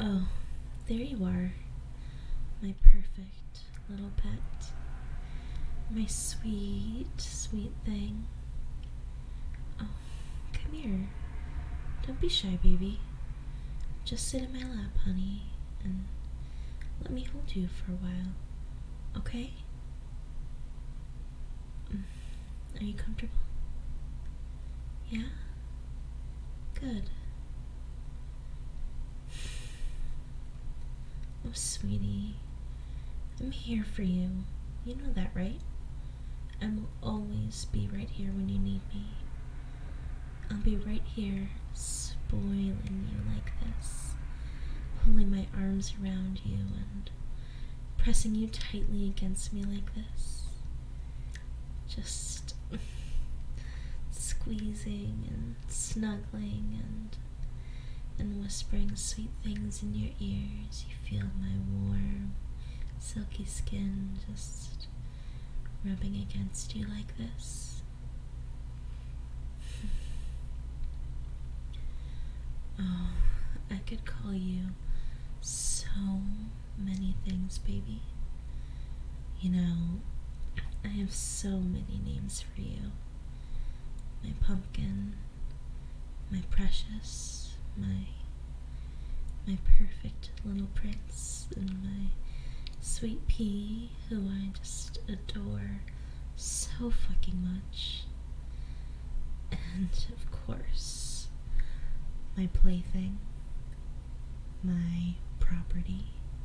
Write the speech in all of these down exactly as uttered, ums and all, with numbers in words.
Oh, there you are, my perfect little pet. My sweet, sweet thing. Oh, come here. Don't be shy, baby. Just sit in my lap, honey, and let me hold you for a while, okay? Are you comfortable? Yeah? Good. Oh, sweetie, I'm here for you. You know that, right? I will always be right here when you need me. I'll be right here, spoiling you like this, pulling my arms around you and pressing you tightly against me like this. Just squeezing and snuggling and and whispering sweet things in your ears. You feel my warm, silky skin just rubbing against you like this. Oh, I could call you so many things, baby. You know, I have so many names for you. My pumpkin, my precious, my my perfect little prince, and my sweet pea, who I just adore so fucking much. And of course, my plaything, my property,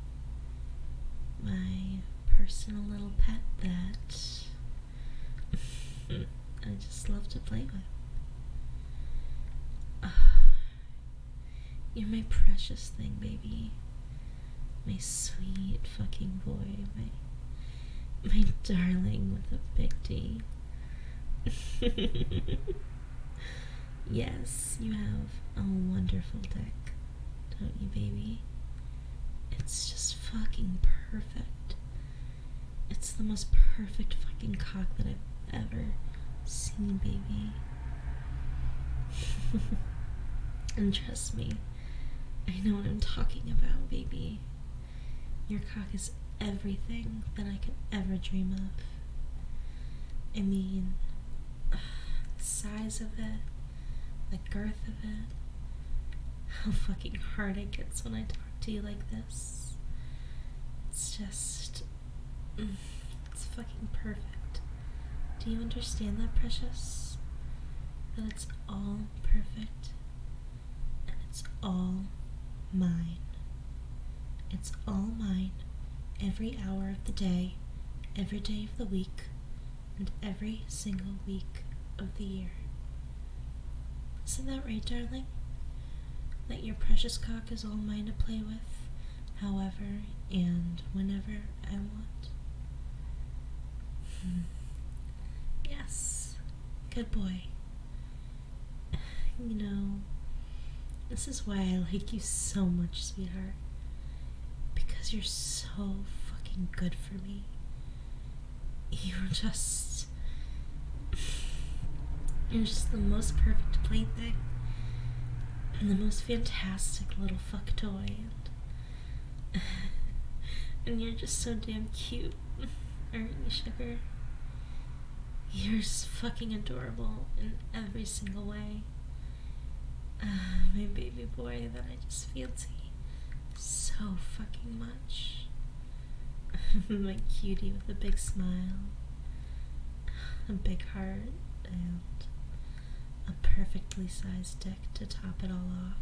my personal little pet that I just love to play with. Uh, you're my precious thing, baby. My sweet fucking boy. My, my darling with a big D. Yes, you have a wonderful dick, don't you, baby? It's just fucking perfect. It's the most perfect fucking cock that I've ever seen, baby. And trust me, I know what I'm talking about, baby. Your cock is everything that I could ever dream of. I mean, uh, the size of it, the girth of it, how fucking hard it gets when I talk to you like this. It's just, mm, it's fucking perfect. Do you understand that, precious? That it's all perfect, and it's all mine. It's all mine, every hour of the day, every day of the week, and every single week of the year. Isn't that right, darling? That your precious cock is all mine to play with, however and whenever I want? Hmm. Yes, good boy. You know, this is why I like you so much, sweetheart. Because you're so fucking good for me. You're just... You're just the most perfect plaything. And the most fantastic little fuck toy. And, and you're just so damn cute. Aren't you, sugar? You're just fucking adorable in every single way. Uh, my baby boy that I just fancy so fucking much. My cutie with a big smile, a big heart, and a perfectly sized dick to top it all off.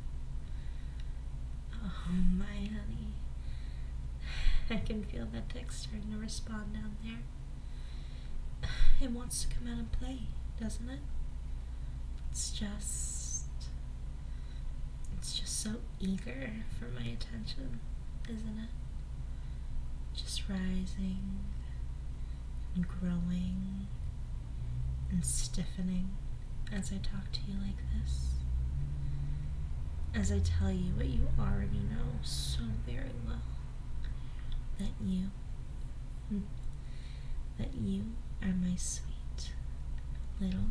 Oh, my honey. I can feel that dick starting to respond down there. It wants to come out and play, doesn't it? It's just... It's just so eager for my attention, isn't it? Just rising and growing and stiffening as I talk to you like this. As I tell you what you already know so very well. That you, that you are my sweet little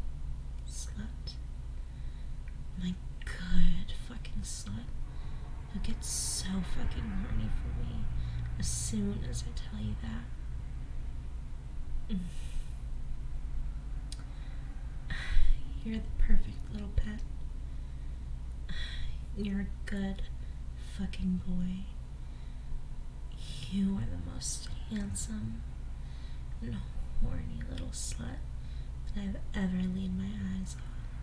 slut. My good fucking slut who gets fucking horny for me as soon as I tell you that. You're the perfect little pet. You're a good fucking boy. You are the most handsome and horny little slut that I've ever laid my eyes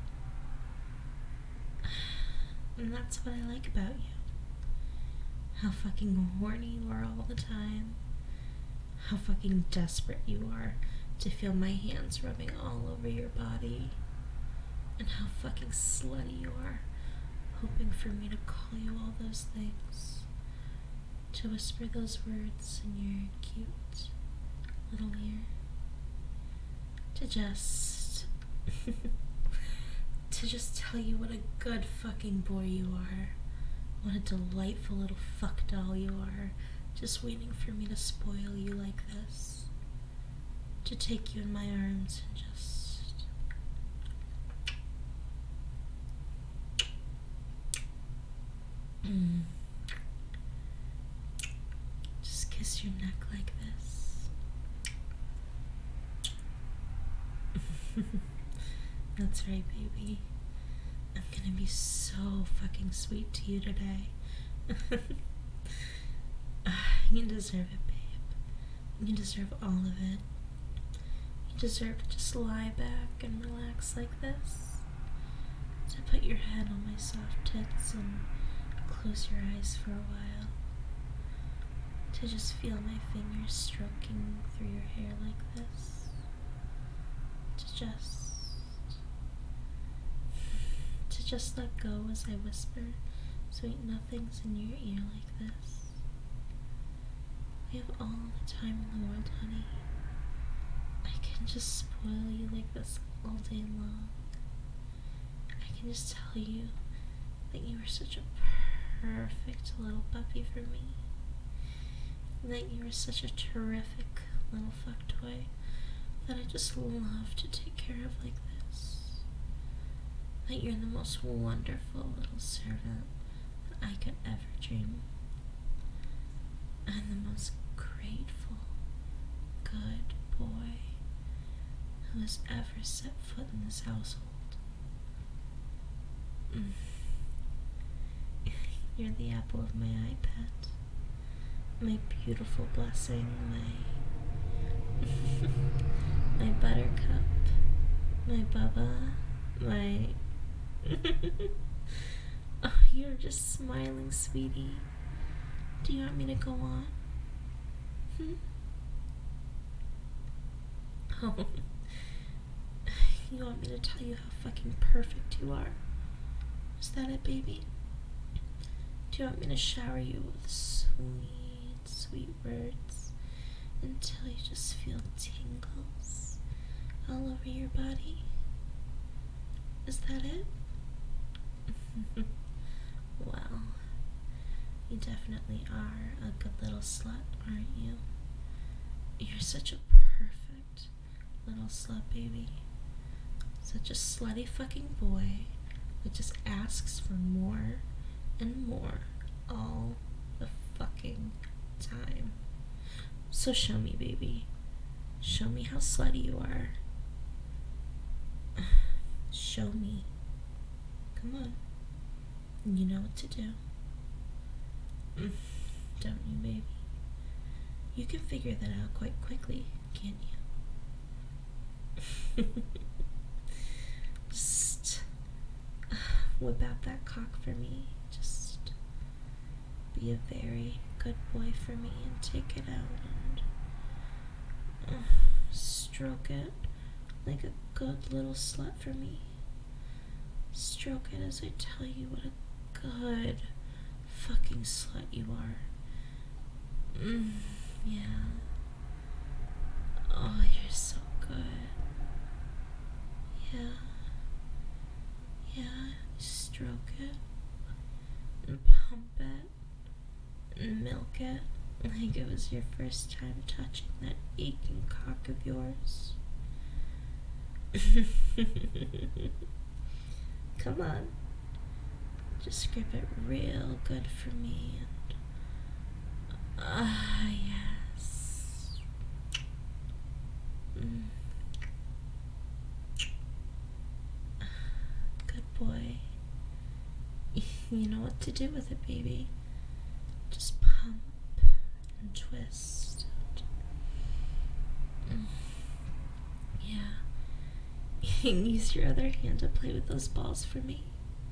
on. And that's what I like about you. How fucking horny you are all the time. How fucking desperate you are to feel my hands rubbing all over your body. And how fucking slutty you are, hoping for me to call you all those things. To whisper those words in your cute little ear. To just... to just tell you what a good fucking boy you are. What a delightful little fuck doll you are, just waiting for me to spoil you like this. To take you in my arms and just... Mm. Just kiss your neck like this. That's right, baby. I'm gonna be so fucking sweet to you today. You deserve it, babe. You deserve all of it. You deserve to just lie back and relax like this. To put your head on my soft tits and close your eyes for a while. To just feel my fingers stroking through your hair like this. To just... To just let go as I whisper sweet nothings in your ear like this. We have all the time in the world, honey. I can just spoil you like this all day long. I can just tell you that you are such a perfect little puppy for me. And that you are such a terrific little fuck toy that I just love to take care of like this. That you're the most wonderful little servant that I could ever dream. And the most grateful, good boy who has ever set foot in this household. Mm. You're the apple of my eye, pet. My beautiful blessing, my my buttercup, my bubba, my... Oh, you're just smiling, sweetie. Do you want me to go on? Hmm? Oh. You want me to tell you how fucking perfect you are? Is that it, baby? Do you want me to shower you with sweet, sweet words until you just feel tingles all over your body? Is that it? Well, you definitely are a good little slut, aren't you? You're such a perfect little slut, baby. Such a slutty fucking boy that just asks for more and more all the fucking time. So show me, baby. Show me how slutty you are. Show me. Come on. You know what to do. Don't you, baby? You can figure that out quite quickly, can't you? Just uh, whip out that cock for me. Just be a very good boy for me and take it out and uh, stroke it like a good little slut for me. Stroke it as I tell you what a good fucking slut you are. Mm, yeah. Oh, you're so good. Yeah. Yeah, stroke it. And pump it. And milk it. Like it was your first time touching that aching cock of yours. Come on. Just grip it real good for me and Ah, yes. Mm. Good boy. You know what to do with it, baby. Just pump and twist. Mm. Yeah. Use your other hand to play with those balls for me.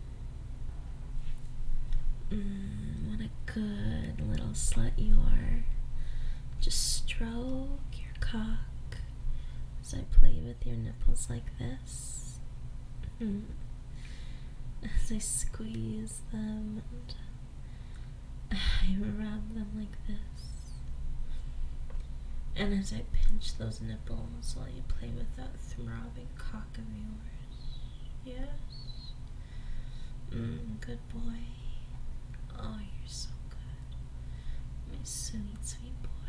Mm, what a good little slut you are. Just stroke your cock as I play with your nipples like this. Mm. As I squeeze them and I rub them like this. And as I pinch those nipples while you play with that throbbing cock of yours. Yes. Mm, good boy. Oh, you're so good. My sweet, sweet boy.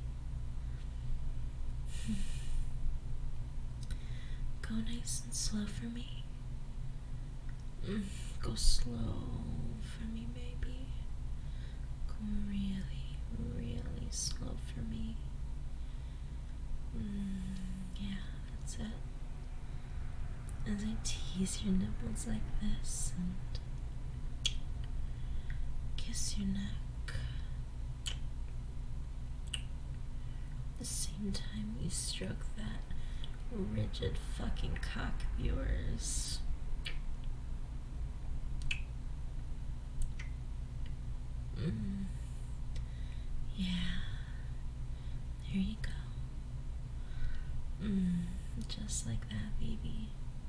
Go nice and slow for me. Mm, go slow for me, baby. Go really, really slow for me. Mm, yeah, that's it. As I tease your nipples like this and kiss your neck. At the same time, we stroke that rigid fucking cock of yours. Mm. Yeah. There you go. Mm. Just like that, baby.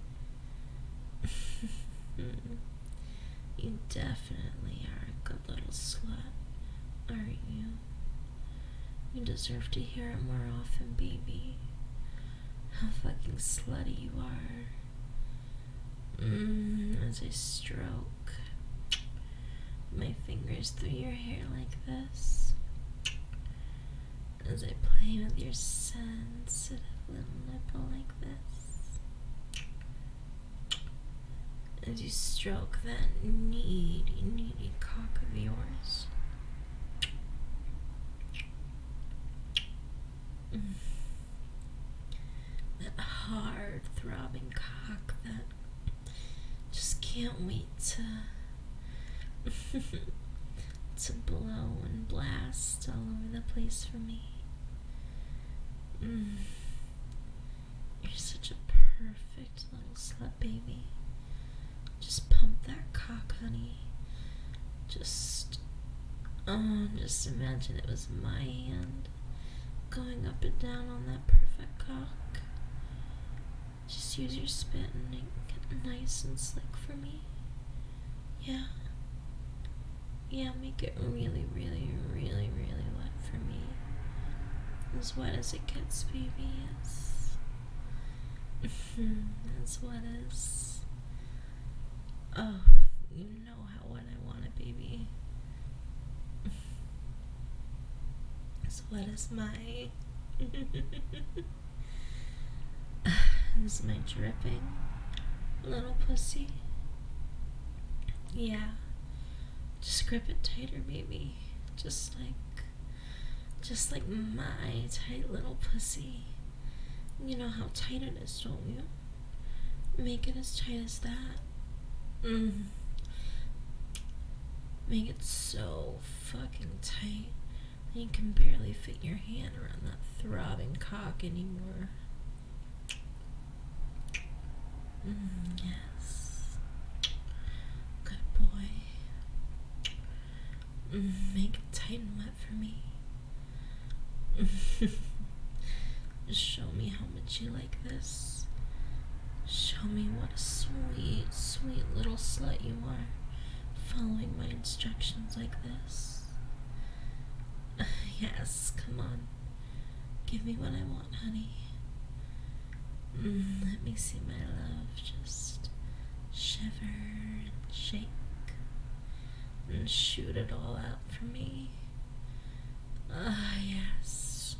You definitely are a good little slut, aren't you? You deserve to hear it more often, baby. How fucking slutty you are. Mm, as I stroke my fingers through your hair like this. As I play with your sensitive little nipple like this. As you stroke that needy, needy cock of yours. Mm. That hard, throbbing cock that just can't wait to to blow and blast all over the place for me. Mm. You're such a perfect little slut, baby. Just pump that cock, honey. Just, oh, just imagine it was my hand going up and down on that perfect cock. Just use your spit and make it nice and slick for me. Yeah. Yeah, make it really, really, really, really wet for me. As wet as it gets, baby, yes. As wet as... Oh, you know how wet I want it, baby. As wet as my... as my dripping little pussy. Yeah. Just grip it tighter, baby. Just like, just like my tight little pussy. You know how tight it is, don't you? Make it as tight as that. Mm. Make it so fucking tight that you can barely fit your hand around that throbbing cock anymore. Mm, yes. Good boy. Mm, make it tight and wet for me. Just show me how much you like this. Show me what a sweet, sweet little slut you are, following my instructions like this. Yes, come on. Give me what I want, honey. Mm, let me see my love just shiver and shake and shoot it all out for me. Ah, yes.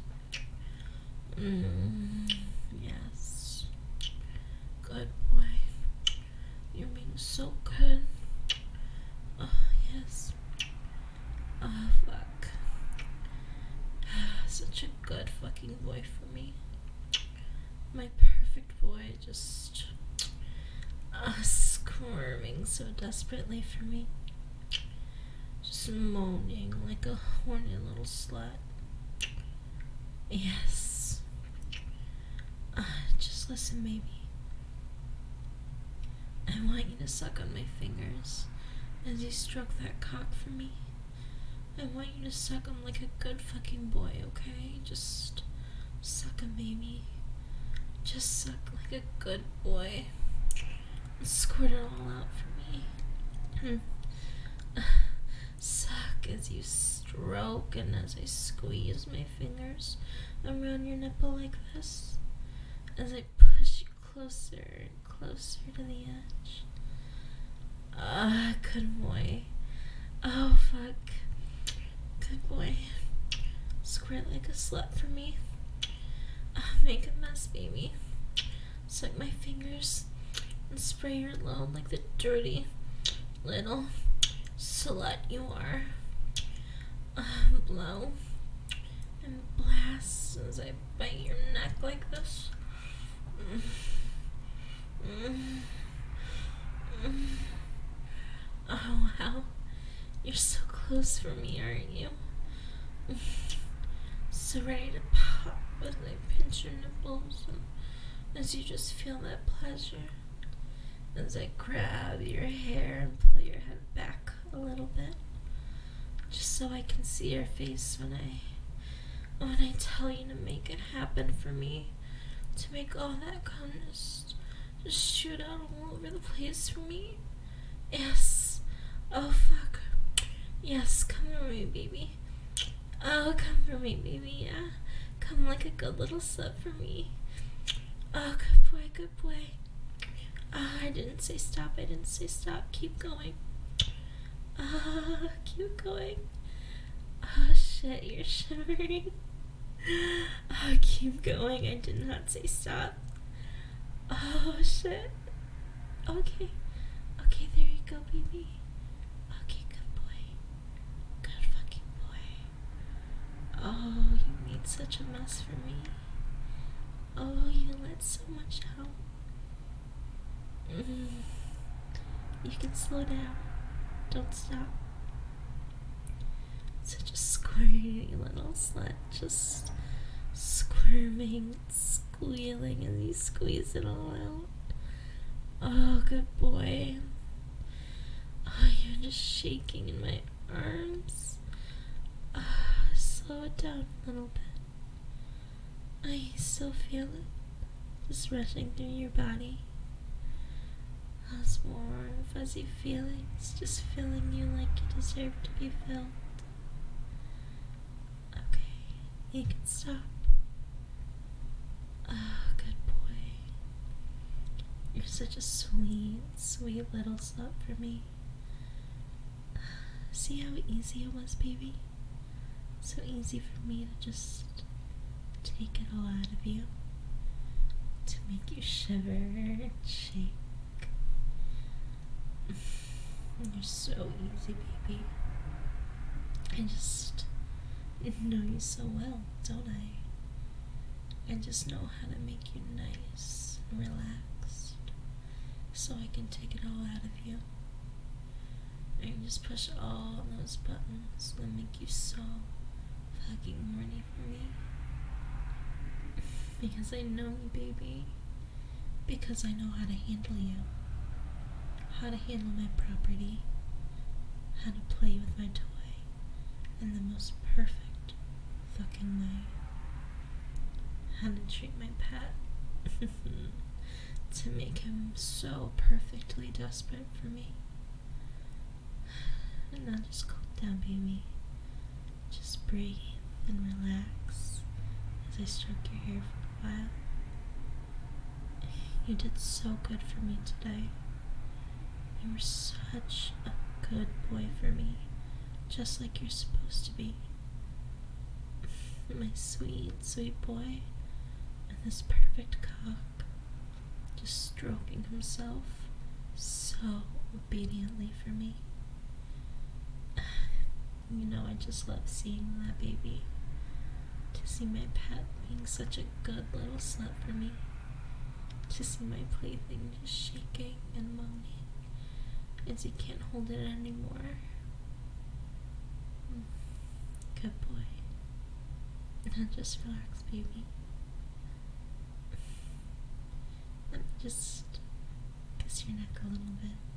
Mm, yes. Good boy. You're being so good. Oh, yes. Oh, fuck. such a good fucking boy for me. My perfect boy, just uh, squirming so desperately for me. Just moaning like a horny little slut. Yes. Uh, just listen, baby. I want you to suck on my fingers as you stroke that cock for me. I want you to suck him like a good fucking boy, okay? Just suck him, baby. Just suck like a good boy. Squirt it all out for me. Suck as you stroke and as I squeeze my fingers around your nipple like this. As I push you closer and closer to the edge. Ah, good boy. Oh, fuck. Good boy. Squirt like a slut for me. Ah, make a mess, baby. Suck my fingers and spray your load like the dirty little slut you are. Uh, blow and blast as I bite your neck like this. Mm. Mm. Mm. Oh, wow. You're so close for me, aren't you? So ready to pop as I pinch your nipples and as you just feel that pleasure. As I grab your hair and pull your head back a little bit. Just so I can see your face when I when I tell you to make it happen for me. To make all that cum just, just shoot out all over the place for me. Yes. Oh, fuck. Yes, come for me, baby. Oh, come for me, baby, yeah. Come like a good little slut for me. Oh, good boy, good boy. Oh, I didn't say stop, I didn't say stop. Keep going. Oh, keep going. Oh, shit, you're shivering. Oh, keep going. I did not say stop. Oh, shit. Okay. Okay, there you go, baby. Okay, good boy. Good fucking boy. Oh, you made such a mess for me. Oh, you let so much out. Mm. You can slow down. Don't stop. Such a squirmy little slut, just squirming, squealing as you squeeze it all out. Oh, good boy. Oh, you're just shaking in my arms. Oh, slow it down a little bit. I still feel it, just rushing through your body. Those warm, fuzzy feelings, just filling you like you deserve to be filled. Okay, you can stop. Oh, good boy. You're such a sweet, sweet little slut for me. See how easy it was, baby? So easy for me to just take it all out of you. To make you shiver and shake. You're so easy, baby. I just know you so well, don't I? I just know how to make you nice and relaxed so I can take it all out of you. I can just push all those buttons that make you so fucking horny for me. Because I know you, baby. Because I know how to handle you. How to handle my property, how to play with my toy in the most perfect fucking way, how to treat my pet to make him so perfectly desperate for me. And now just calm down, baby. Just breathe and relax as I stroke your hair for a while. You did so good for me today. You were such a good boy for me, just like you're supposed to be. My sweet, sweet boy, and this perfect cock, just stroking himself so obediently for me. You know I just love seeing that, baby. To see my pet being such a good little slut for me. To see my plaything just shaking and moaning as he can't hold it anymore. Good boy. Now just relax, baby. Let me just kiss your neck a little bit.